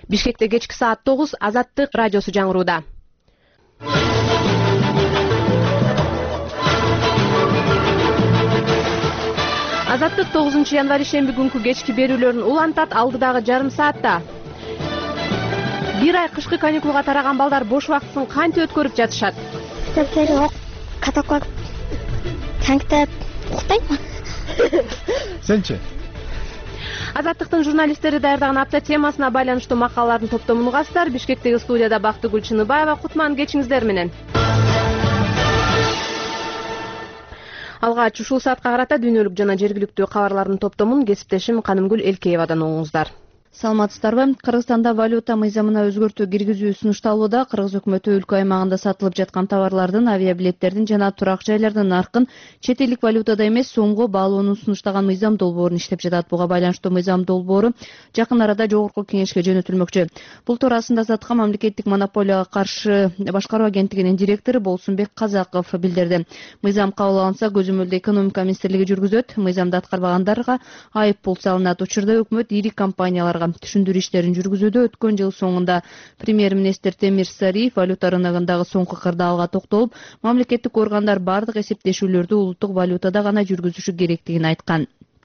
Бишкекте кечки саат 9 Азаттык радиосу жаңырууда. Азаттык 9 январь ишемби күнкү кечки берүүлөрүн улантат. Алдыдагы жарым саатта бир ай кышкы каникулга тараган балдар бош убактысын кантип өткөрүп жатышат? Катаклап, таңктап уктайм. Сенчи? Азаттыктын журналисттери даярдаган апта темасына байланыштуу макалалардын топтомун угасыздар. Бишкектеги студияда Бактыгүл Чыныбаева. Кутман кечиңиздер менен. Алгач ушул саатка карата дүйнөлүк жана жергиликтүү кабарлардын топтомун кесиптешим Канымгүл Элкеевадан угуңуздар. Саламатсыздарбы? Кыргызстанда валюта мыйзамына өзгөртүү киргизүү сунушталууда. Кыргыз өкмөтү өлкө аймагында сатылып жаткан товарлардын, авиабилеттердин жана турак жайлардын наркын чет элдик валютада эмес сомго баалоонун сунуштаган мыйзам долбоорун иштеп жатат. Буга байланыштуу мыйзам долбоору жакын арада жогорку кеңешке жөнөтүлмөкчү. Бул туурасында Азаттыкка мамлекеттик монополияга каршы башкаруу агенттигинин директору Болсунбек Казаков билдирди. Мыйзам кабыл алынса, көзөмөлдө экономика министрлиги жүргүзөт. Мыйзамды аткарбагандарга айып пул салынат. Учурда өкмөт ири компанияларга түшүндүрүү иштерин жүргүзүүдө. Өткөн жыл соңунда премьер-министр Темир Сариев валюта рыногундагы соңку кырдаалга токтолуп, мамлекеттик органдар бардык эсептешүүлөрдү улуттук валютада гана жүргүзүшү керектигин айткан.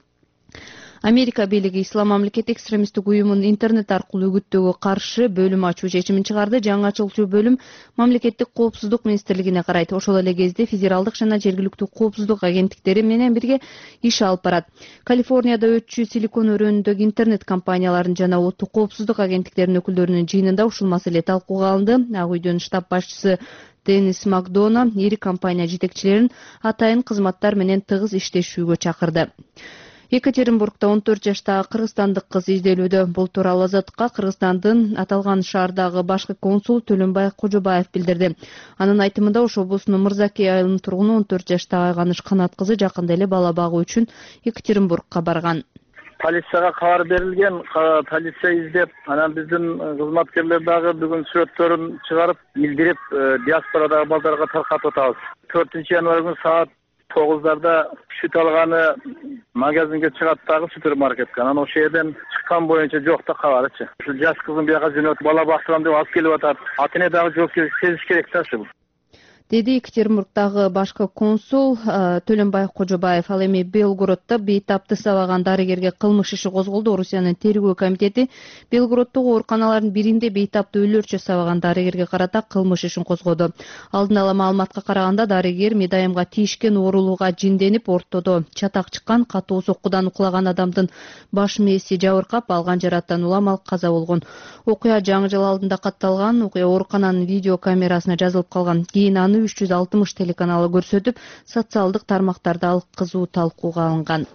Америка бийлиги Ислам мамлекети экстремисттик уюмун интернет аркылуу үгүттөөгө каршы бөлүм ачуу чечимин чыгарды. Жаңы ачылчу бөлүм мамлекеттик коопсуздук министрлигине карайт. Ошол эле кезде федералдык жана жергиликтүү коопсуздук агенттиктери менен бирге иш алып барат. Калифорнияда өтчү Силикон өрөөнүндөгү интернет компаниялардын жана улуттук коопсуздук агенттиктеринин өкүлдөрүнүн жыйынында ушул маселе талкууга алынды. Ак үйдүн штаб башчысы Денис Макдона ири компания жетекчилерин атайын кызматтар менен тыгыз иштешүүгө чакырды. Екатеринбургда 14 жаштагы кыргызстандык кыз изделүүдө. Бул тууралуу Азаттыкка Кыргызстандын аталган шаардагы башкы консул Төлөнбай Кожобаев билдирди. Анын айтымында Ош облусунун Мырзакей айылынын тургуну 14 жаштагы Айганыш Канат кызы жакында эле бала багуу үчүн Екатеринбургка барган. Полицияга кабар берилген, полиция издеп, анан биздин кызматкерлер дагы бүгүн сүрөттөрүн чыгарып, билдирип, диаспорадагы балдарга таркатып атабыз. 4 январь күнү саат 9-дарда сүт алганы магазинге чыгат дагы супермаркетке. Анан ошол жерден чыккан боюнча жок да кабарычы. Ушул жаш кызым бияка жөнөтүп бала бактырам деп алып келип атат. Ата-эне дагы жоопкерчилик сезиш керек да ушул. Деди Екатеринбургдагы башкы консул Төлөнбай Кожобаев. Ал эми Белгороддо бейтапты сабаган дарыгерге кылмыш иши козголду. Орусиянын тергөө комитети Белгороддогу ооруканалардын биринде бейтапты өлөрчө сабаган дарыгерге карата кылмыш ишин козгоду. Алдын ала маалыматка караганда дарыгер медайымга тийишкен оорулууга жинденип, ортодо чатак чыккан, катуу соккудан укулаган адамдын баш мээси жабыркап, алган жараттан уламал каза болгон. Окуя жаңы жыл алдында катталган. Окуя оорукананын видео камерасына жазылып калган. Кийин аны 360 телеканалы көрсөтүп, социалдык тармактарда алып кызуу талкууга алынган.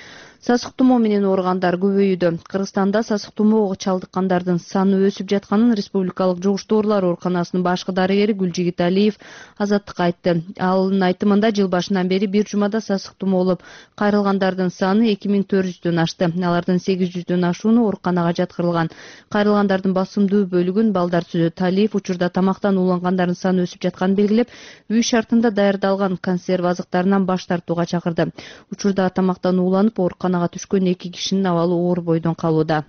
Сасык тумоо менен ооругандар көбөйүүдө. Кыргызстанда сасык тумоого чалдыккандардын саны өсүп жатканын Республикалык жугуш доорулар ооруканасынын башкы дарыгери Гүлжигит Алиев Азаттыкка айтты. Анын айтымында жыл башынан бери бир жумада сасык тумоолоп кайрылгандардын саны 2400дөн ашты. Алардын 800дөн ашууну ооруканага жаткырылган. Кайрылгандардын басымдуу бөлүгүн балдар түзөт. Алиев учурда тамактан уулангандардын саны өсүп жатканын белгилеп, үй шартында даярдалган консерв азыктарынан баш тартууга чакырды. Учурда тамактан ууланып ооруканага түшкөн 2 кишинин абалы оор бойдон калууда.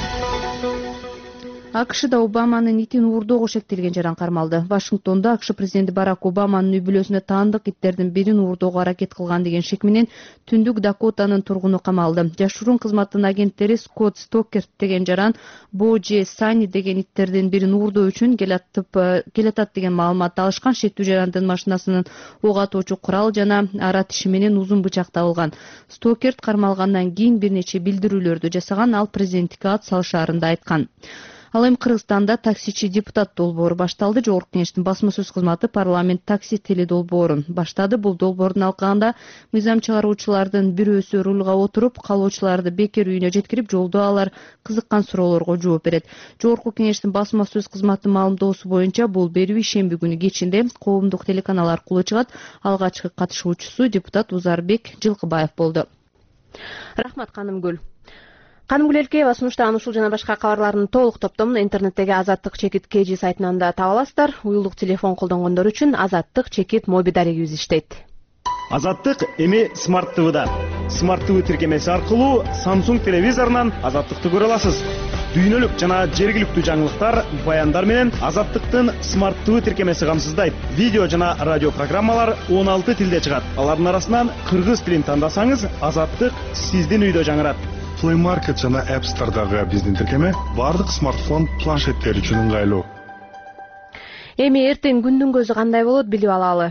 АКШда Обаманын итин уурдоого шектелген жаран кармалды. Вашингтондо АКШ президенти Барак Обаманын үй бүлөсүнө таандык иттердин бирин уурдоого аракет кылган деген шек менен Түндүк Дакотанын тургуну камалды. Жашыруун кызматтын агенттери Скотт Стокерт деген жаран Божи Сани деген иттердин бирин уурдоо үчүн келатат деген маалымат алышкан. Шектүү жарандын машинасынын ок атуучу курал жана ара тиши менен узун бычак табылган. Стокерт кармалгандан кийин бир нече билдирүүлөрдү жасаган. Ал президенттикке ат салышаарын да айткан. Ал эми Кыргызстанда таксичи депутат долбоору башталды. Жогорку кеңештин басма сөз кызматы парламент такси теле долбоорун баштады. Бул долбоордун алкагында мыйзам чыгаруучулардын бирөөсү рулга отуруп, калоочуларды бекер үйүнө жеткирип, жолдо алар кызыккан суроолорго жооп берет. Жогорку кеңештин басма сөз кызматы маалымдоосу боюнча бул берүү ишемби күнү кечинде коомдук телеканал аркылуу чыгат. Алгачкы катышуучусу депутат Узарбек Жылкыбаев болду. Рахмат Канымгүл. Канымгүл Элкеева сунуштаган ушул жана башка кабарлардын толук топтомун интернеттеги Азаттык чекит KG сайтынан да таба аласыздар. Уюлдук телефон колдонгондор үчүн Азаттык чекит моби дарегибиз иштейт. Азаттык эми Smart TV'да. Smart TV тиркемеси аркылуу Samsung телевизорунан Азаттыкты көрө аласыз. дүйнөлүк жана жергиликтүү жаңылыктар, баяндар менен Азаттыктын смарттуу тиркемеси камсыздайт. Видео жана радио программалар 16 тилде чыгат. Алардын арасынан кыргыз тилин тандасаңыз, Азаттык сиздин үйдө жаңырат. Play Market жана App Store'дагы биздин тиркеме бардык смартфон планшеттер үчүн ыңгайлуу. Эми эртең күндүн көзү кандай болот билип алалы.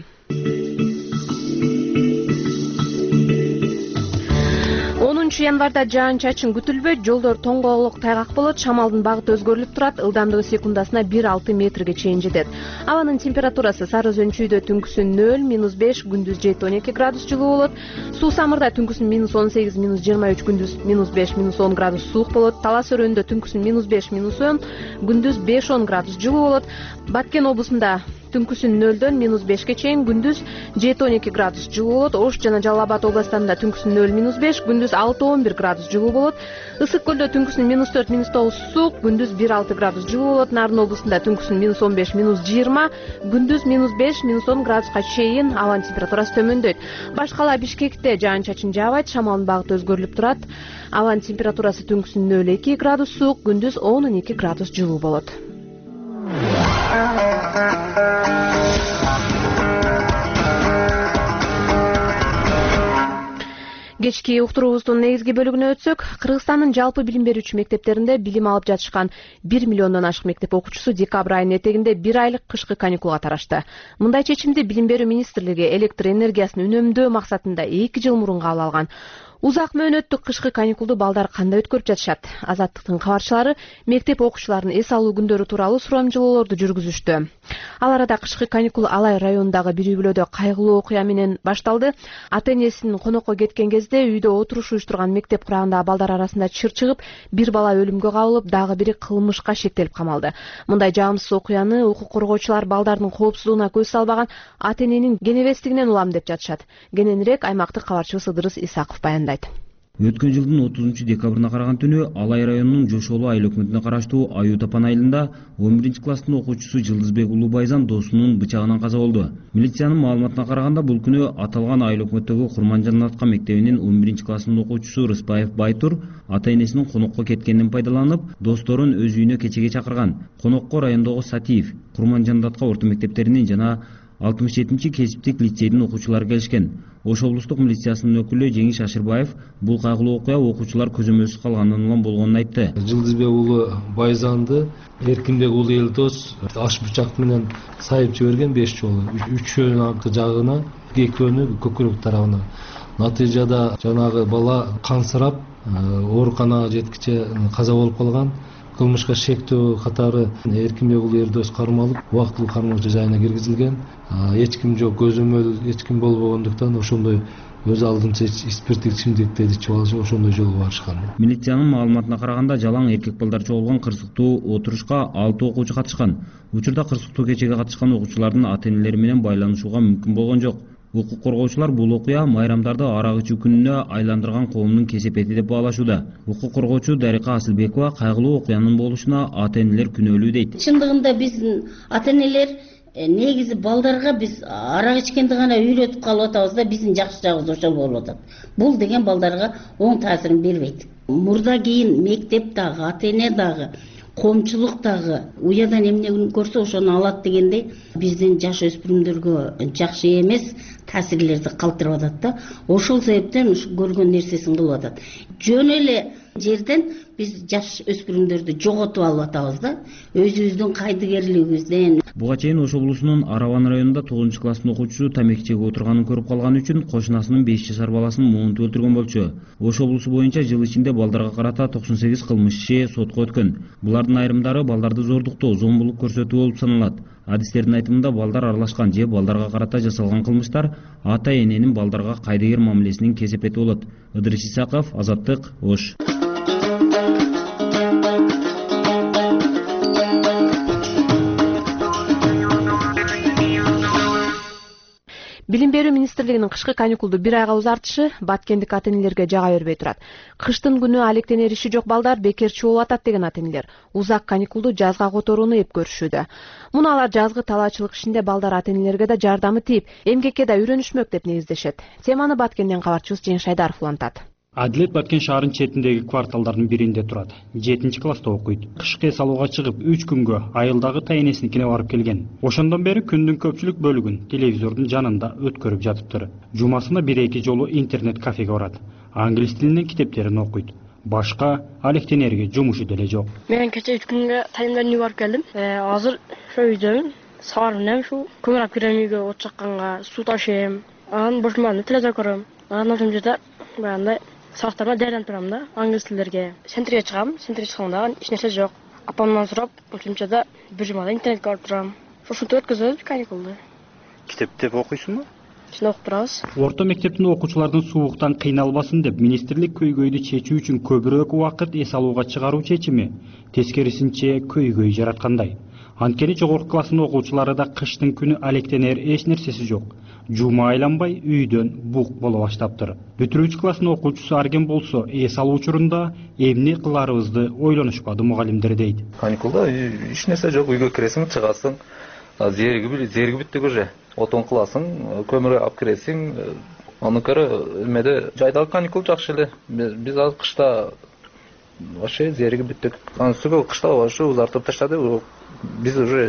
10 январда жаан-чачын күтүлбөйт, жолдор тоңголук тайгак болот, шамалдын багыты өзгөрүлүп турат, ылдамдыгы секундасына 1-6 метрге чейин жетет. Абанын температурасы Сары Өзөн чүйдө түнкүсүн 0-5, күндүз 7-12 градус жылуу болот. Суу Самырда түнкүсүн -18-23, күндүз -5-10 градус суук болот. Талас Өрөндө түнкүсүн -5-10, күндүз 5-10 градус жылуу болот. Баткен облусунда түнкүсүн 0-дөн -5ке чейин, күндүз 7-12 градус жылуу болот. Ош жана Жалал Абад областарында түнкүсүн 0-5, күндүз 6-11 градус жылуу болот. Ысык көлдө түнкүсүн -4-9 суук, күндүз 1-6 градус жылуу болот. Нарын облусунда түнкүсүн -15-20, күндүз -5-10 градуска чейин абанын температурасы төмөндөйт. Башкала Бишкекте жаан-чачын жаабайт, шамалдын багыты өзгөрүлүп турат. Абанын температурасы түнкүсүн 0-2 градус суук, күндүз 10-12 градус жылуу болот. Кечки уктуруубуздун негизги бөлүгүнө өтсөк, Кыргызстандын жалпы билим берүүчү мектептеринде билим алып жатышкан 1 миллиондон ашык мектеп окуучусу декабрь айынын этегинде 1 айлык кышкы каникулга тарашты. Мындай чечимди Билим берүү министрлиги электр энергиясын үнөмдөө максатында 2 жыл мурун кабыл алган. Узак мөөнөттүк кышкы каникулду балдар кандай өткөрүп жатышат? Азаттыктын кабарчылары мектеп окуучуларынын эс алуу күндөрү тууралуу сурамжылоолорду жүргүзүштү. Ал арада кышкы каникул Алай районундагы бир үй бүлөдө кайгылуу окуя менен башталды. Ата-энесинин конокко кеткен кезде үйдө отуруш уюштурган мектеп курагындагы балдар арасында чыр чыгып, бир бала өлүмгө кабылып, дагы бири кылмышка шектелип камалды. Мындай жагымсыз окуяны укук коргоочулар балдардын коопсуздугуна көз салбаган ата-эненин кенебестигинен улам деп жатышат. Кененирээк аймактык кабарчыбыз Ыдырыс Исаков баяндайт. Өткөн жылдын 30 декабрына караган түнү Алай районунун Жошолу айыл өкмөтүнө караштуу Аю Тапан айылында 11 класстын окуучусу Жылдызбек Улубайзан досунун бычагынан каза болду. Милициянын маалыматына караганда бул күнү аталган айыл өкмөттөгү Курманжанатка мектебинин 11 класстын окуучусу Рыспаев Байтур ата-энесинин конокко кеткенин пайдаланып, досторун өз үйүнө кечеге чакырган. Конокко райондогу Сатиев, Курманжанатка орто мектептеринин жана 67-чи кесиптик лицейдин окуучулары келишкен. Ош облустук милициясынын өкүлү Жеңиш Ашырбаев бул кайгылуу окуя окуучулар көзөмөлсүз калганынан улам болгонун айтты. Жылдызбек уулу Байзанды Эркинбек уулу Элдос аш бычак менен сайып жиберген 5 жолу. Үчөөнүн аркы жагына, экөөнү көкүрөк тарабына. Натыйжада жанагы бала кансырап, ооруканага жеткиче каза болуп калган. Кылмышка шектөө катары Эркинбек уулу Элдос кармалып, убактылуу кармоочу жайына киргизилген. Эч ким жок, көзөмөл эч ким болбогондуктан ошондой өз алдынча спирттик ичимдиктерди ичип алышып, ошондой жолго барышкан. Милициянын маалыматына караганда жалаң эркек балдар чогулган кырсыктуу отурушка 6 окуучу катышкан. Учурда кырсыктуу кечеге катышкан окуучулардын ата-энелери менен байланышууга мүмкүн болгон жок. Укук коргоочулар бул окуя майрамдарды арак ичүү күнүнө айландырган коомдун кесепети деп баалашууда. Укук коргоочу Дарика Асылбекова кайгылуу окуянын болушуна ата-энелер күнөөлүү дейт. Чындыгында биздин ата-энелер негизи балдарга биз арак ичкенди гана үйрөтүп калып атабыз да, биздин жакшы жагыбыз ошол болуп атат. Бул деген балдарга оң таасирин бербейт. Мурда кийин мектеп дагы, ата-эне дагы, коомчулук дагы уядан эмне көрсө ошону алат дегендей биздин жаш өспүрүмдөргө жакшы эмес таасирлерди калтырып атат да. Ошол себептен ушу көргөн нерсесин кылып атат. Жөн эле жерден биз жаш өспүрүмдөрдү жоготуп алып атабыз да, өзүбүздүн кайдыгерлигибизден. Буга чейин Ош облусунун Араван районунда 9 класстын окуучусу тамеки чегип отурганын көрүп калган үчүн кошунасынын 5 жашар баласын муунтуп өлтүргөн болчу. Ош облусу боюнча жыл ичинде балдарга карата 98 кылмыш иши сотко өткөн. Булардын айрымдары балдарды зордуктоо, зомбулук көрсөтүү болуп саналат. Адистердин айтымында балдар аралашкан же балдарга карата жасалган кылмыштар ата-эненин балдарга кайдыгер мамилесинин кесепети болот. Ыдырыс Исаков, Азаттык, Ош. Билим берүү министрлигинин кышкы каникулду 1 айга узартышы баткендик ата-энелерге жага бербей турат. Кыштын күнү алектенер иши жок балдар бекерчи болуп атат деген ата-энелер узак каникулду жазга которууну эп көрүшүүдө. Муну алар жазгы талаачылык ишинде балдар ата-энелерге да жардамы тийип, эмгекке да үйрөнүшмөк деп негиздешет. Теманы Баткенден кабарчыбыз Жеңиш Айдаров улантат. Адилет Баткен шаарынын четиндеги кварталдардын биринде турат. 7-класста окуйт. Кышкы эс алууга чыгып 3 күнгө айылдагы тайнесиникине барып келген. Ошондон бери күндүн көпчүлүк бөлүгүн телевизордун жанында өткөрүп жатыптыр. Жумасына 1-2 жолу интернет кафеге барат. Англис тилинен китептерин окуйт. Башка алектенерге жумушу деле жок. Мен кече 3 күнгө тайымдан үйгө барып келдим. Азыр ошо үйдөмүн. Саар менен ушу көмүр алып кирем үйгө, от жакканга, суу ташыйм. Анан бошмалда телевизор көрөм. Анан ошол жерде баягындай сабактарыма даярданып турам да, англис тилдерге. Центрге чыгам, центрге чыкканда эч нерсе жок. Апамдан сурап, ошончада бир жумада интернетке барып турам. Ушинтип өткөзөбүз каникулду. Китептеп окуйсуңбу? Ушуну окуп турабыз. Орто мектептин окуучулардын сууктан кыйналбасын деп, министрлик көйгөйдү чечүү үчүн көбүрөөк убакыт эс алууга чыгаруу чечими тескерисинче көйгөй жараткандай. Анткени жогорку класстын окуучулары да кыштын күнү алектенер эч нерсеси жок. Жума айланбай үйдөн бук боло баштаптыр. Бүтүрүүчү класстын окуучусу Арген болсо, эс алуу учурунда эмне кыларыбызды ойлонушпады мугалимдер дейт. Каникулда эч нерсе жок, үйгө киресиң, чыгасың, зергибит уже отон кыласың, көмүр алып киресиң. Анын көрө эмеде жайдагы каникул жакшы эле. Биз азыр кышта вообще зергибиттик. Анысыгы кышта вообще узартып таштады. Биз уже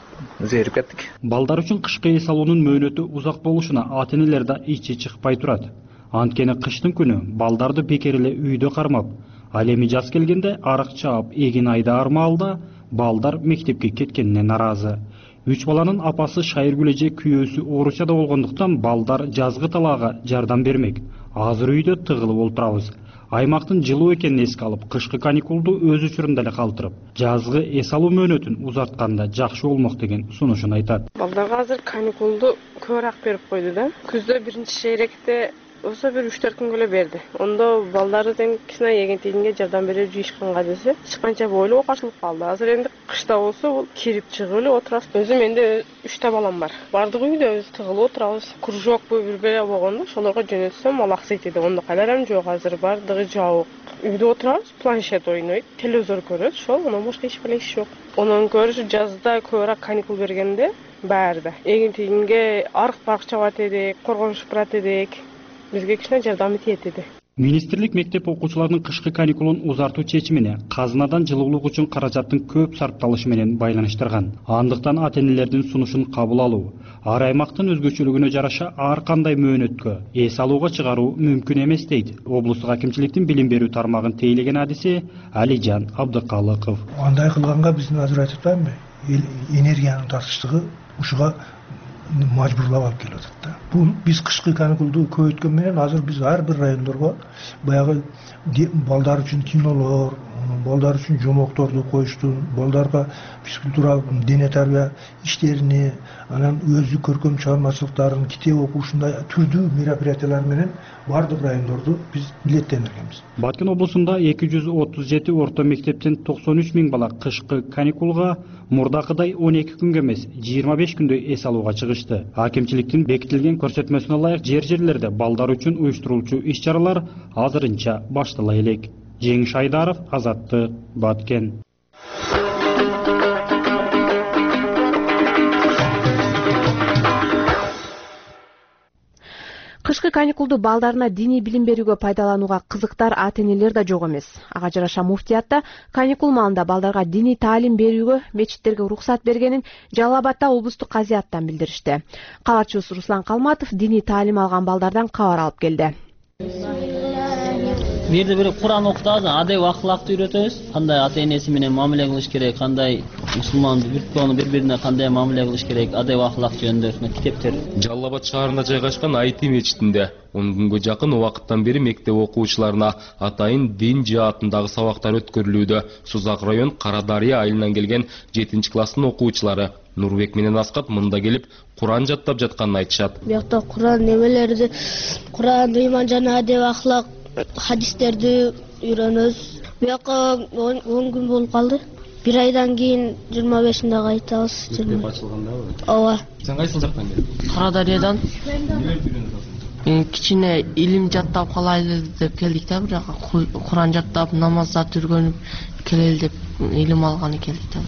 зерип кеттик. Балдар үчүн кышкы эс алуунун мөөнөтү узак болушуна ата-энелер да ичи чыкпай турат. Анткени кыштын күнү балдарды бекер эле үйдө кармап, ал эми жаз келгенде арык чаап эгин айда армаалда балдар мектепке кеткенине наразы. 3 баланын апасы Шайыргүл эже күйөөсү ооручада болгондуктан балдар жазгы талаага жардам бермек. Азыр үйдө тыгылып олтурабыз. Аймактын жылуу экенин эске алып, кышкы каникулду өз учурунда эле калтырып, жазгы эс алуу мөөнөтүн узартканда жакшы болмок деген сунушун айтат. Балдарга азыр каникулду көбүрөөк берип койду да. Күздө биринчи шейректе болсо бир 3-4 күнгө эле берди. Ондо балдары тең кичине эгентигинге жардам берип жыйышканга десе, эч канча бойлуу окуучулук калды. Азыр энди кышта болсо бул кирип чыгып эле отурабыз. Өзүм менде 3 балам бар. Бардыгы үйдө өз тыгылып отурабыз. Кружокпу бир болгондо ошолорго жөнөтсөм ал акса кетти. Ондо кайдарам жок, азыр бардыгы жабык. Үйдө отурабыз, планшет ойнойт, телевизор көрөт, ошол анан башка эч бала иш жок. Онон көрүш жазда көбүрөөк каникул бергенде баарда эгентигинге арык чабат эдик, коргонуш барат эдик. Бизге кичине жардамы тиет эди. Министрлик мектеп окуучуларынын кышкы каникулун узартуу чечимине казынадан жылуулук үчүн каражаттын көп сарпталышы менен байланыштырган. Андыктан ата-энелердин сунушун кабыл алуу, ар аймактын өзгөчөлүгүнө жараша ар кандай мөөнөткө эс алууга чыгаруу мүмкүн эмес дейт облустук акимчиликтин билим берүү тармагын тейлеген адиси Алижан Абдыкалыков. Андай кылганга биздин азыр айтып атпаймынбы? Энергиянын тартыштыгы ушуга мажбурлап алып келип атат да. Бул биз кышкы каникулду көбөйткөн менен азыр биз ар бир райондорго баягы балдар үчүн кинолор, балдар үчүн жомокторду коюшту, балдарга физкультура, дене тарбия иштерини, анан өзү көркөм чыгармачылыктарын, китеп окуушундай түрдүү мероприятиялар менен бардык райондорду биз билеттендиргенбиз. Баткен облусунда 237 орто мектептен 93 000 бала кышкы каникулга мурдакыдай 12 күнгө эмес, 25 күндөй эс алууга чыгышты. Акимчиликтин бекитилген көрсөтмөсүнө ылайык жер-жерлерде балдар үчүн уюштурулчу иш-чаралар азырынча баштала элек. Жеңиш Айдаров, Азаттык, Баткен. Кышкы каникулду балдарына диний билим берүүгө пайдаланууга кызыктар ата-энелер да жок эмес. Ага жараша муфтиятта каникул маалында балдарга диний таалим берүүгө мечиттерге уруксат бергенин Жалал Абадда облустук казыяттан билдиришти. Кабарчыбыз Руслан Калматов диний таалим алган балдардан кабар алып келди. Бу жерде бир Куран окутабыз, адеп ахлакты үйрөтөбүз. Кандай ата-энеси менен мамиле кылыш керек, кандай мусулман бири-бирине кандай мамиле кылыш керек, адеп ахлак жөнүндө китептер. Жалал Абад шаарында жайгашкан Айти мечитинде 10 күнгө жакын убакыттан бери мектеп окуучуларына атайын дин жаатындагы сабактар өткөрүлүүдө. Сузак район Карадария айылынан келген 7-класстын окуучулары Нурбек менен Аскат мында келип Куран жаттап жатканын айтышат. Биякта Куран немелерди, Куран, ыйман жана адеп ахлак хадистерди үйрөнөбүз. Бияка 10 күн болуп калды. Bir aydan keyin 25'inde kayıtağız. Mekteep açılgandabı? Ova. Sen kaysıl jaktan geldin? Karadariyadan. Kichine ilim jattap kalaylı dep keldik de, biroq Kur'an jattap, namazda turgönüp keleli dep ilim algany keldik de.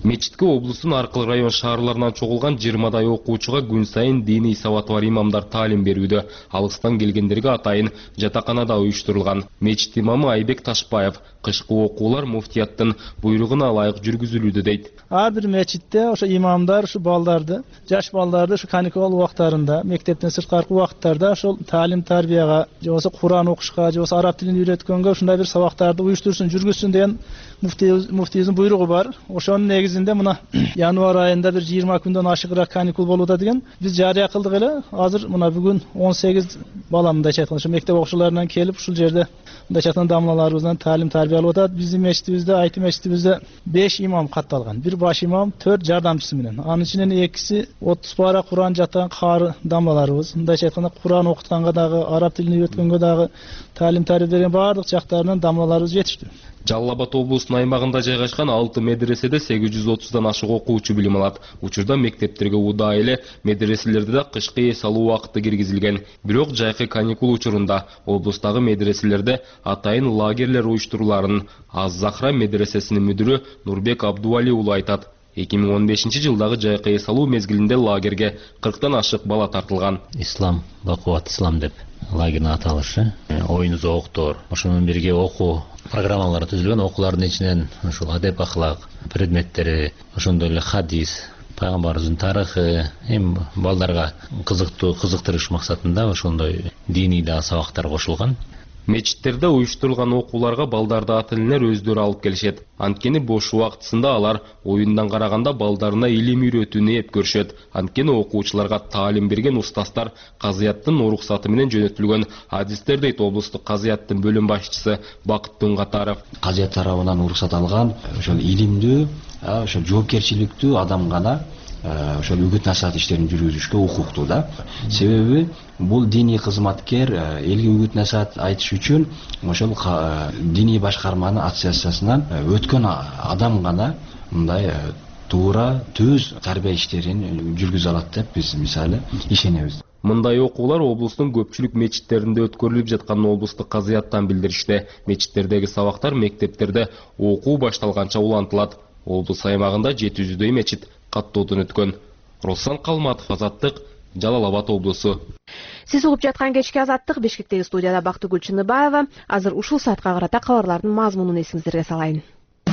Мечитке облустун ар кыл район шаарларынан чогулган 20дай окуучуга күн сайын диний сабаты бар имамдар таалим берүүдө. Алыстан келгендерге атайын жатаканада уюштурулган. Мечит имамы Айбек Ташбаев кышкы окуулар муфтияттын буйругуна ылайык жүргүзүлүүдө дейт. Ар бир мечитте ошо имамдар ушу балдарды, жаш балдарды ушу каникул убактарында, мектептен сырткаркы убакыттарда ошол таалим тарбияга, же болбосо Куран окушка, же болбосо араб тилин үйрөткөнгө ушундай бир сабактарды уюштурсун, жүргүзсүн деген муфтийибиздин буйругу бар. Ошонун негизинде мына январь айында бир 20 күндөн ашыгыраак каникул болууда деген биз жарыя кылдык эле. Азыр мына бүгүн 18 бала мындайча айтканда ошо мектеп окуучуларынан келип ушул жерде мындайча айтканда дамлаларыбыздан таалим тарбия алып атат. Биздин мечитибизде, айты мечитибизде 5 имам катталган. Бир баш имам, 4 жардамчысы менен. Анын ичинен 2си 30 пара Куран жаткан каары дамлаларыбыз. Мындайча айтканда Куран окутканга дагы, араб тилин үйрөткөнгө дагы таалим тарбия берген бардык жактарынан дамлаларыбыз жетиштүү. Жалал Абад облусунун аймагында жайгашкан 6 медреседе 830дан ашык окуучу билим алат. Учурда мектептерге удаа эле медреселерде да кышкы эс алуу убакыты киргизилген. Бирок жайкы каникул учурунда облустагы медреселерде атайын лагерлер уюштуруларын Az-Захра медресесинин мүдүрү Нурбек Абдували уулу айтат. 2015-жылдагы жайкы эс алуу мезгилинде лагерге 40тан ашык бала тартылган. Ислам, бакубат ислам деп лагердин аталышы. Оюн зооктор, ошонун бирге окуу программалары түзүлгөн. Окуулардын ичинен ушул адеп ахлак предметтери, ошондой эле хадис, пайгамбарыбыздын тарыхы, эми балдарга кызыктырыш максатында ошондой диний да сабактар кошулган. Мечиттерде уюштурулган окууларга балдарды ата-энелер өздөрү алып келишет. Анткени бош убактысында алар оюндан караганда балдарына илим үйрөтүүнү эп көрүшөт. Анткени окуучуларга таалим берген устаздар казыяттын уруксаты менен жөнөтүлгөн. Адистер дейт облустук казыяттын бөлүм башчысы Бакыт Туңгатаров. Казыят тарабынан уруксат алган, ошол илимдүү, ошол жоопкерчиликтүү адам гана ошол үгүт насаат иштерин жүргүзүшкө укуктуу да. Себеби бул диний кызматкер элге үгүт насаат айтыш үчүн ошол диний башкарманын ассоциациясынан өткөн адам гана мындай туура түз тарбия иштерин жүргүзө алат деп биз мисалы ишенебиз. Мындай окуулар облустун көпчүлүк мечиттеринде өткөрүлүп жатканын облустук казыяттан билдиришти. Мечиттердеги сабактар мектептерде окуу башталганча улантылат. Облус аймагында 700дөй мечит каттоодон өткөн. Руслан Калматов, Азаттык, Жалал Абад облусу. Сиз угуп жаткан кечки Азаттык, Бишкектеги студияда Бактыгүл Чыныбаева. Азыр ушул саатка карата кабарлардын мазмунун эсиңиздерге салайын.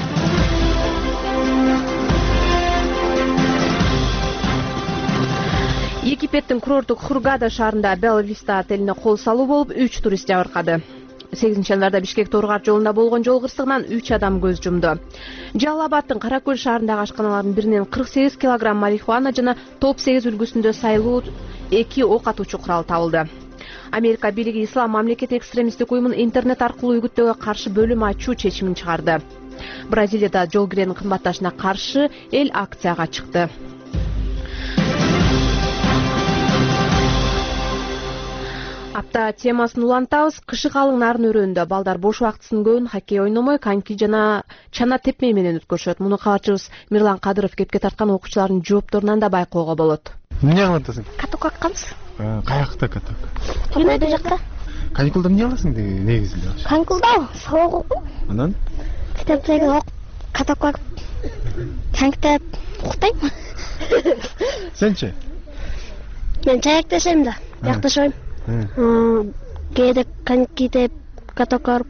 Египеттин курорттук Хургада шаарында Бела Виста отелине кол салуу болуп 3 турист жабыркады. 8-январда Бишкек Торгар жолунда болгон жол кырсыгынан 3 адам көз жумду. Жалал Абадтын Каракөл шаарындагы ашканалардын биринен 48 килограмм марихуана жана топ 8 үлгүсүндө сайлуу 2 ок атуучу курал табылды. Америка бийлиги Ислам мамлекети экстремисттик уюмун интернет аркылуу үгүттөөгө каршы бөлүм ачуу чечимин чыгарды. Бразилияда жол киренин кымбатташына каршы эл акцияга чыкты. Апта темасын улантабыз. Кышы калың нарын өрөөнүндө балдар бош убактысын көбүн хоккей ойномой, коньки жана чана тепме менен өткөрүшөт. Муну кабарчыбыз Мирлан Кадыров кепке тарткан окуучулардын жоопторунан да байкоого болот. Эмне кылып атасың? Каток акканбыз. Каякта каток? Үйдө жакта. Каникулда эмне кыласың негизинде? Каникулда сабак окуп. Анан? Китептерге окуп, каток акып, коньки уктайм. Сенчи? Мен чаякташайм да, жакташпайм. Кээде коньки теп, каток арып.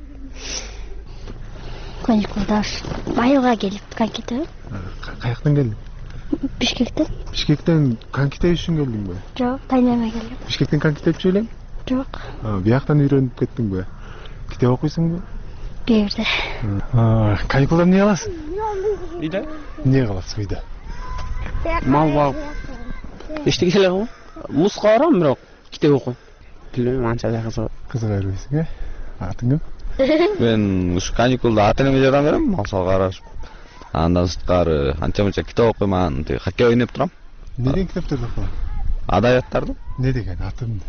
Каникулда майылга келип коньки теп. Каяктан келдиң? Бишкектен. Бишкектен коньки теп үчүн келдиңби? Жок, тайнама келдим. Бишкектен коньки тепчү элең? Жок. Бияктан үйрөнүп кеттиңби? Китеп окуйсуңбу? Кээ бирде. Каникулда эмне кыласың? Үйдө? Эмне кыласың үйдө? Мал багып. Эчтеке эле кылам. Музга барам, бирок китеп окуйм. Билбейм, анча да кызыга бербейсиң, Атың ким? Мен ушу каникулда ата-энеме жардам берем, мал салгараш. Андан сырткары анча-мынча китеп окуйм, хоккей ойноп турам. Не деген китептерди окуйсуң? Адабияттарды. Не деген атын?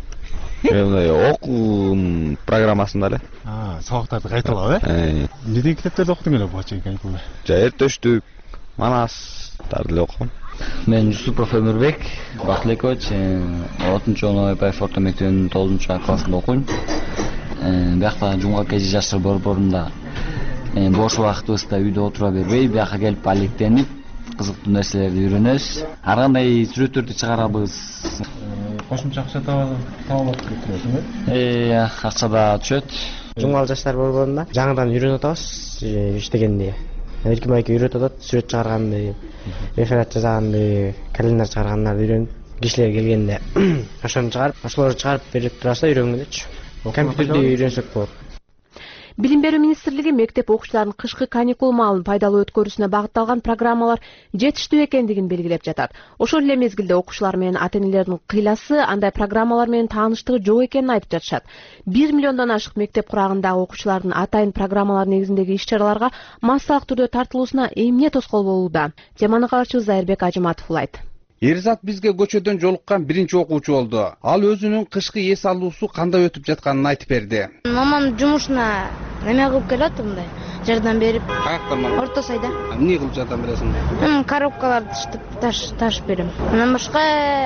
Окуу программасында эле. Сабактарды кайталап, Не деген китептерди окудуң эле буга чейин каникулда? Эртөштүк, Манастарды эле окугум. Мен Юсупов Өмүрбек Бактылекович, 6-жолу Айбаев орто мектебинин 9-классында окуйм. Биякта жумга кежи жаштар борборунда бош убактыбызда үйдө отура бербей, бияка келип алектенип, кызыктуу нерселерди үйрөнөбүз. Ар кандай сүрөттөрдү чыгарабыз. Кошумча акча табылып кетиресиңби? Акча да түшөт. Жумгал жаштар борборунда жаңыдан үйрөнүп атабыз иштегенди. Эркин байке үйрөтүп атат, сүрөт чыгарганды, реферат жазганды, календарь чыгаргандарды үйрөнүп, кишилер келгенде ошону чыгарып, ошолорду чыгарып берип тураса үйрөнгөндөчү. Компьютерди үйрөнсөк болот. Билим берүү министрлиги мектеп окуучуларынын кышкы каникул маалын пайдалуу өткөрүүсүнө багытталган программалар жетиштүү экендигин белгилеп жатат. Ошол эле мезгилде окуучулар менен ата-энелердин кыйласы андай программалар менен тааныштыгы жок экенин айтып жатышат. 1 миллиондон ашык мектеп курагындагы окуучулардын атайын программалар негизиндеги иш-чараларга массалык түрдө тартылуусуна эмне тоскоол болууда? Теманы кабарчыбыз Зайырбек Ажыматов улайт. Эрзат бизге көчөдөн жолуккан биринчи окуучу болду. Ал өзүнүн кышкы эс алуусу кандай өтүп жатканын айтып берди. Мамам жумушуна неме кылып келет, мындай жардам берип. Каяктан? Орто сайда. Эмне кылып жардам бересиң? Коробкаларды ташып берем. Анан башка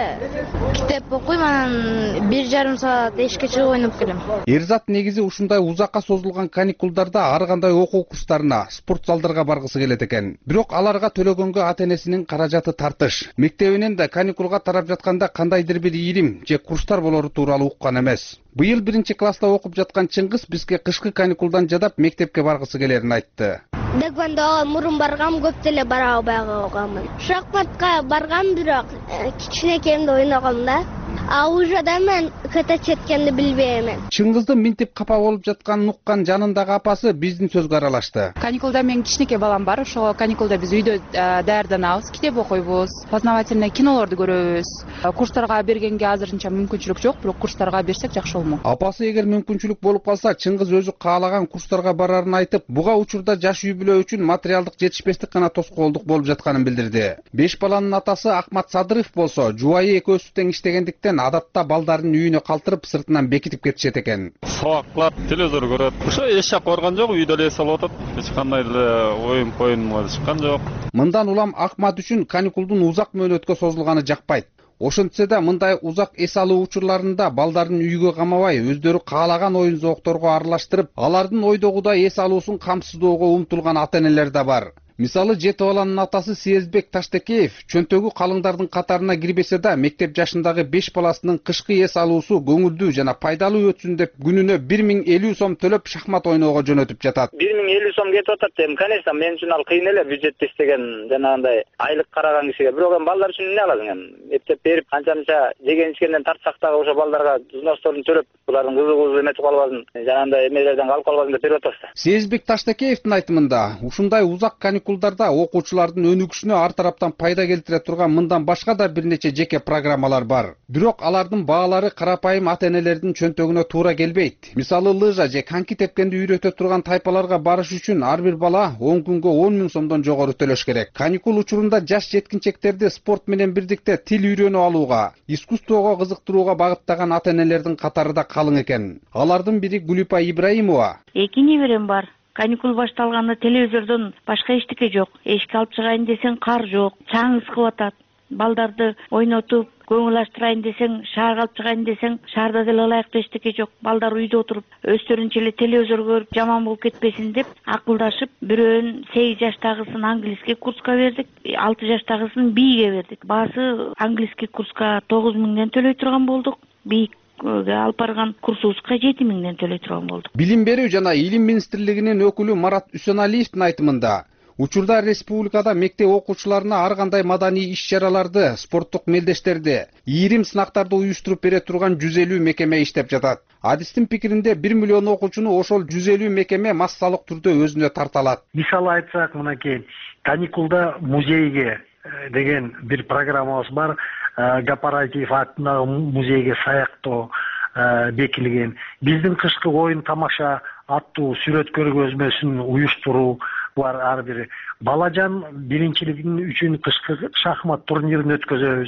китеп окуйм, анан 1,5 саат эшикке чыгып ойноп келем. Эрзат негизи ушундай узакка созулган каникулдарда ар кандай окуу курстарына, спорт залдарга баргысы келет экен. Бирок аларга төлөгөнгө ата-энесинин каражаты тартыш. Мектебинен да каникулга тарап жатканда кандайдыр бир илим же курстар болору тууралуу уккан эмес. Быйыл 1-класста окуп жаткан Чыңгыз бизге кышкы каникулдан жадап мектепке баргысы келерин айтты. Дегванда мурун баргам, көп деле бара албай калганмын. Шахматка баргам, бирок кичинекейимде ойногом да. А уже да мен ката четкенди билбейм. Чыңгыздын минтип капа болуп жатканын уккан жанындагы апасы биздин сөзгө аралашты. Каникулда менин кичинекей балам бар. Ошол каникулда биз үйдө даярданабыз, китеп окуйбуз, познавательный кинолорду көрөбүз. Курстарга бергенге азырынча мүмкүнчүлүк жок, бирок курстарга берсек жакшы болмок. Апасы эгер мүмкүнчүлүк болуп калса, Чыңгыз өзү каалаган курстарга барарын айтып, буга учурда жаш үй-бүлө үчүн материалдык жетишпестик гана тоскоолдук болуп жатканын билдирди. 5 баланын атасы Ахмат Садыров болсо, жубайы экөөсү тең иштегендиктен адатта балдарын үйүнө калтырып сыртынан бекитип кетишет экен. Сабаклар, телевизор көрөт. Ошо эч жак барган жок, үйдө эле эс алып атат. Эч кандай эле оюн чыккан жок. Мындан улам Ахмат үчүн каникулдун узак мөөнөткө созулганы жакпайт. Ошентсе да мындай узак эс алуу учурларында балдарын үйгө камабай, өздөрү каалаган оюн зоокторго аралаштырып, алардын ойдогудай эс алуусун камсыздоого умтулган ата-энелер да бар. Мисалы, 7 баланын атасы Сезбек Таштекеев чөнтөгү калыңдардын катарына кирбесе да, мектеп жашындагы 5 баласынын кышкы эс алуусу көңүлдүү жана пайдалуу өтсүн деп күнүнө 1050 сом төлөп шахмат ойноого жөнөтүп жатат. 1050 сом кетип атат эми, конечно, мен үчүн ал кыйын эле, бюджетте иштеген жанагындай айлык караган кишиге. Бирок эми балдар үчүн эмне аласың эми? Эптеп берип, канча жеген ичкенден тартсак дагы ошо балдарга взносторун төлөп, булардын кызыгуусу эметип калбасын, жанагындай эмелерден калып калбасын деп берип атабыз да. Сезбек Таштекеевдин айтымында, ушундай узак каникулдарда окуучулардын өнүгүшүнө ар тараптан пайда келтире турган мындан башка да бир нече жеке программалар бар. Бирок алардын баалары карапайым ата-энелердин чөнтөгүнө туура келбейт. Мисалы, лыжа же коньки тепкенди үйрөтө турган тайпаларга барыш үчүн ар бир бала 10 күнгө 10 000 сомдон жогору төлөш керек. Каникул учурунда жаш жеткинчектерди спорт менен бирдикте тил үйрөнүп алууга, искусствого кызыктырууга багыттаган ата-энелердин катары да калың экен. Алардын бири Гулипа Ибраимова. 2 неберем бар. Каникул башталганда телевизордон башка эчтеке жок. Эшикке алып чыгайын десең кар жок, чаң ыскып атат. Балдарды ойнотуп, көңүл ачтырайын десең, шаарга алып чыгайын десең, шаарда деле ылайыктуу эчтеке жок. Балдар үйдө отуруп, өздөрүнчө эле телевизор көрүп, жаман болуп кетпесин деп акылдашып, бирөөнүн 8 жаштагысын английский курска бердик, 6 жаштагысын бийге бердик. Баасы английский курска 9 000ден төлөй турган болдук. Алып барган курсубузга 7 000ден төлөй турган болдук. Билим берүү жана илим министрлигинин өкүлү Марат Үсөналиевдин айтымында, учурда республикада мектеп окуучуларына ар кандай маданий иш-чараларды, спорттук мелдештерди, ийрим сынактарды уюштуруп бере турган 150 мекеме иштеп жатат. Адистин пикиринде 1 миллион окуучуну ошол 150 мекеме массалык түрдө өзүнө тарта алат. Мисалы айтсак, мынакей каникулда музейге деген бир программабыз бар. Гапаратив атындагы музейге саяктоо бекилген. Биздин кышкы оюн тамаша аттуу сүрөт көргөзмөсүн уюштуруу бар. Ар бир балажан биринчилигин үчүн кышкы шахмат турнирин өткөзөбүз.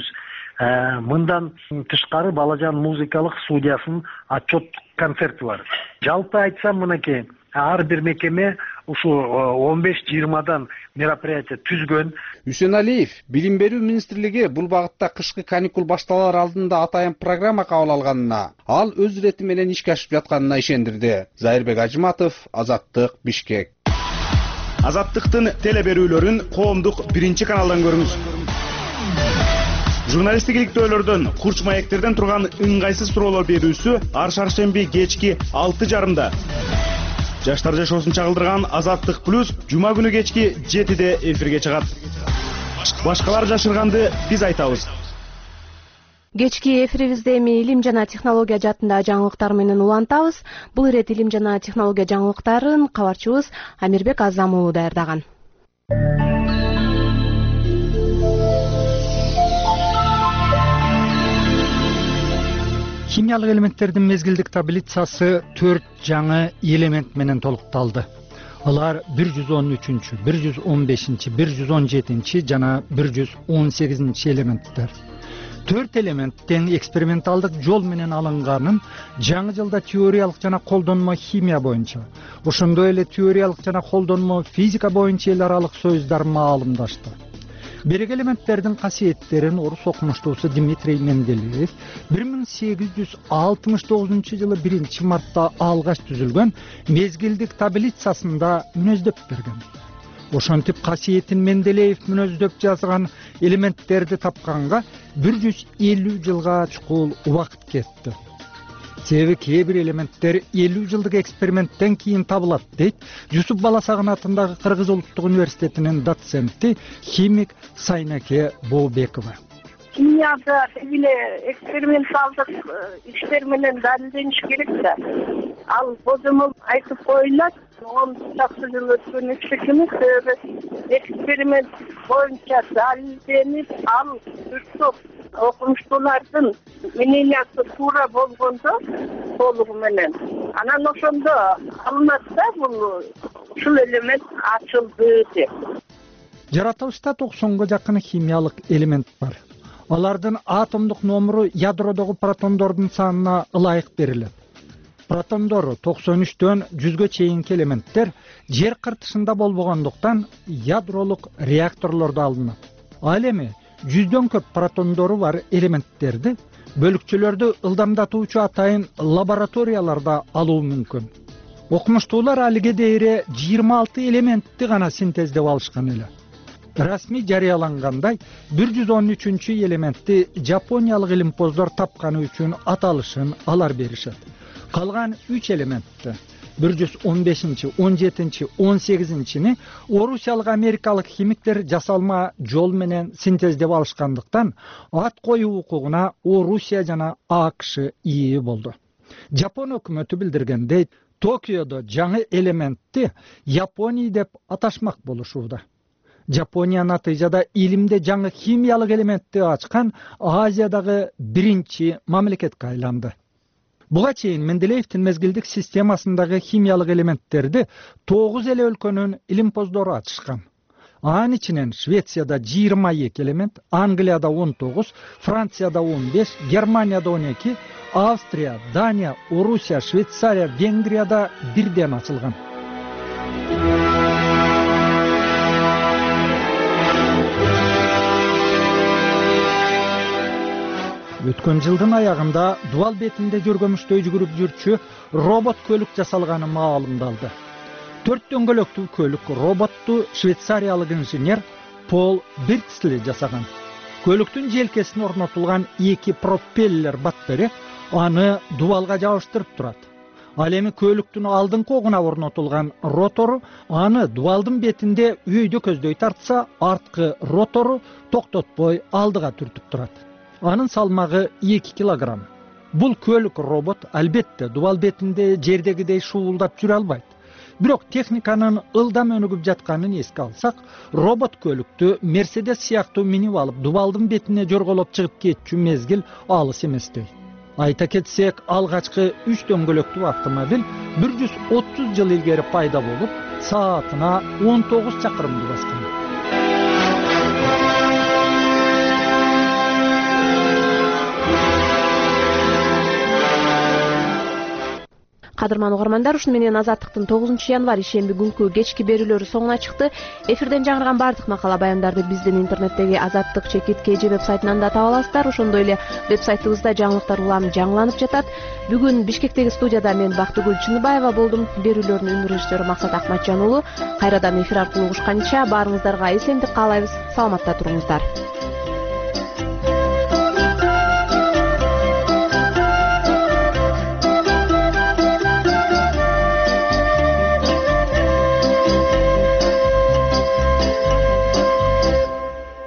Мындан тышкары балажан музыкалык студиясынын отчет концерти бар. Жалпы айтсам, мынакей ар бир мекеме ушу 15-20дан мероприятие түзгөн. Үсөналиев, Билим берүү министрлиги бул багытта кышкы каникул башталар алдында атайын программа кабыл алганына, ал өз ирети менен ишке ашып жатканына ишендирди. Зайырбек Ажыматов, Азаттык, Бишкек. Азаттыктын теле берүүлөрүн коомдук 1-каналдан көрүңүз. Журналисттик иликтөөлөрдөн, курч маектерден турган ыңгайсыз суроолор берүүсү ар шаршемби кечки 6:30. Жаштар жашоосун чагылдырган Азаттык плюс жума күнү кечки 7-де эфирге чыгат. Башкалар жашырганды биз айтабыз. Кечки эфирибизде эми илим жана технология жаатындагы жаңылыктар менен улантабыз. Бул ирет илим жана технология жаңылыктарын кабарчыбыз Амирбек Азам уулу даярдаган. Химиялык элементтердин мезгилдик таблицасы 4 жаңы элемент менен толукталды. Алар 113, 115, 117 жана 118 элементтер. 4 элемент тең эксперименталдык жол менен алынганын жаңы жылда теориялык жана колдонмо химия боюнча, ошондой эле теориялык жана колдонмо физика боюнча эл аралык союздар маалымдашты. Берек элементтердин касиеттерин орус окумуштуусу Дмитрий Менделеев 1869 жылы 1 мартта алгач түзүлгөн мезгилдик таблицасында мүнөздөп берген. Ошентип касиетин Менделеев мүнөздөп жазган элементтерди тапканга 150 жылга чукул убакыт кетти. Себеби кээ бир элементтер 50 жылдык эксперименттен кийин табылат, дейт Жусуп Баласагын атындагы Кыргыз улуттук университетинин доценти химик Сайнаке Бообекова. Химияда эле эксперименталдык иштер менен далилдениш керек да. Ал божомол айтып коюлат, 10 жыл өткөн эксперимент, эксперимент боюнча далилденип, ал үчөп окумуштуулардын мнениясы туура болгондо толугу менен. Анан ошондо алынат да бул ушул элемент ачылды деп. Жаратылышта 90га жакын химиялык элемент бар. Алардын атомдук номуру ядродогу протондордун санына ылайык берилет. Протондору 93дөн 100гө чейинки элементтер жер кыртышында болбогондуктан ядролук реакторлордо алынат. Ал эми 100дөн көп протондору бар элементтерди бөлүкчөлөрдү ылдамдатуучу атайын лабораторияларда алуу мүмкүн. Окумуштуулар алиге дейре 26 элементти гана синтездеп алышкан эле. Расмий жарыялангандай 113 элементти жапониялык илимпоздор тапканы үчүн аталышын алар беришет. Калган 3 элементти 115, 17, 18-ни орусиялык америкалык химиктер жасалма жол менен синтездеп алышкандыктан ат коюу укугуна Орусия жана АКШ ии болду. Жапон өкмөтү билдиргендей, Токиодо жаңы элементти Япония деп аташмак болушууда. Жапония натыйжада илимде жаңы химиялык элементти ачкан Азиядагы биринчи мамлекетке айланды. Буга чейин Менделеевдин мезгилдик системасындагы химиялык элементтерди 9 эле өлкөнүн илимпоздору ачышкан. Анын ичинен Швецияда 22 элемент, Англияда 19, Францияда 15, Германияда 12, Австрия, Дания, Орусия, Швейцария, Венгрияда бирден ачылган. Өткөн жылдын аягында дуал бетинде жөргөмүчтөй жүгүрүп жүрчү робот көлүк жасалганы маалымдалды. 4 дөңгөлөктүү көлүк роботту швейцариялык инженер Пол Бирксли жасаган. Көлүктүн желкесине орнотулган 2 пропеллер баттерек аны дуалга жабыштырып турат. Ал эми көлүктүн алдыңкы огуна орнотулган ротору аны дуалдын бетинде өйдө көздөй тартса, арткы ротору токтотпой алдыга түртүп турат. Анын салмагы 2 килограмм. Бул көлүк робот албетте дуал бетинде жердегидей шуулдап жүрө албайт. Бирок техниканын ылдам өнүгүп жатканын эске алсак, робот көлүктү Мерседес сыяктуу минип алып дуалдын бетине жорголоп чыгып кетчү мезгил алыс эместей. Айта кетсек, алгачкы 3 дөңгөлөктүү автомобиль 130 жыл илгери пайда болуп, саатына 19 чакырымды баскан. кадырман угармандар, ушуну менен Азаттыктын 9 январь ишемби күнкү кечки берүүлөрү соңуна чыкты. Эфирден жаңырган бардык макала баяндарды биздин интернеттеги Азаттык чекит KG вебсайтынан да таба аласыздар. Ошондой эле вебсайтыбызда жаңылыктар улам жаңыланып жатат. Бүгүн Бишкектеги студияда мен Бактыгүл Чыныбаева болдум. Берүүлөрдүн үн режиссеру Максат Акматжан уулу. Кайрадан эфир аркылуу угушканча баарыңыздарга эсендик каалайбыз. Саламатта туруңуздар.